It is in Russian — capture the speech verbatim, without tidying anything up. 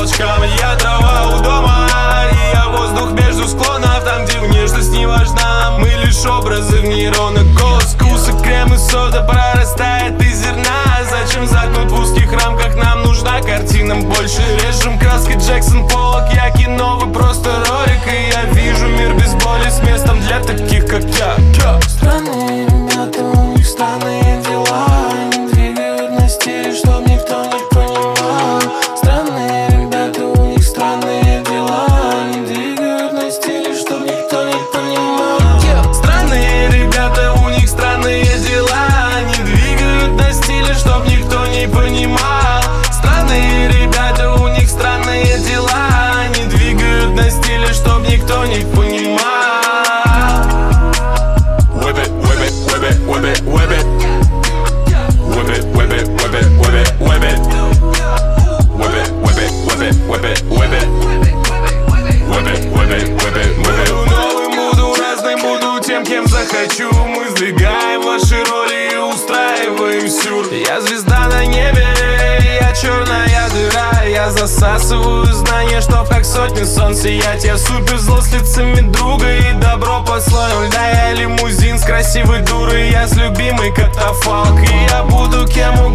щелчкам. Я трава у дома, и я воздух между склонов. Там, где внешность не важна, мы лишь образы в нейронах. Голос, вкусы, крем и сода прорастает из зерна. Зачем загнут в узких рамках, нам нужна картина больше. Режем краской Джексон Поллок, я кино, вы просто ролик. И я вижу мир без боли с местом для таких, как я. Странные ребята, у них странные дела. Они двигают на стиле, чтоб никто не понимал. Странные ребята, у них странные дела. Они двигают на стиле, чтоб никто не понимал. Странные ребята, у них странные дела. Они двигают на стиле, чтоб никто не понимал. Странные ребята, у них странные дела. Они двигают на стиле, чтоб никто не понимал. Whip it, whip it, whip it, whip it, whip it. Whip it, whip it, whip it, whip it, whip it. Whip it, whip it, whip it, whip it, whip it. Whip it, whip it, whip it, whip it. Буду новым, буду разным, буду тем, кем захочу. Мы сдвигаем ваши роли и устраиваем сюр. Я звезда на небе, я черная дыра. Я засасываю знания, чтоб как сотни солнц сиять. Я супер зло с лицами друга и добро под слоем льда. Я лимузин с красивой дурой, я с любимой катафалк. И я буду кем угодно.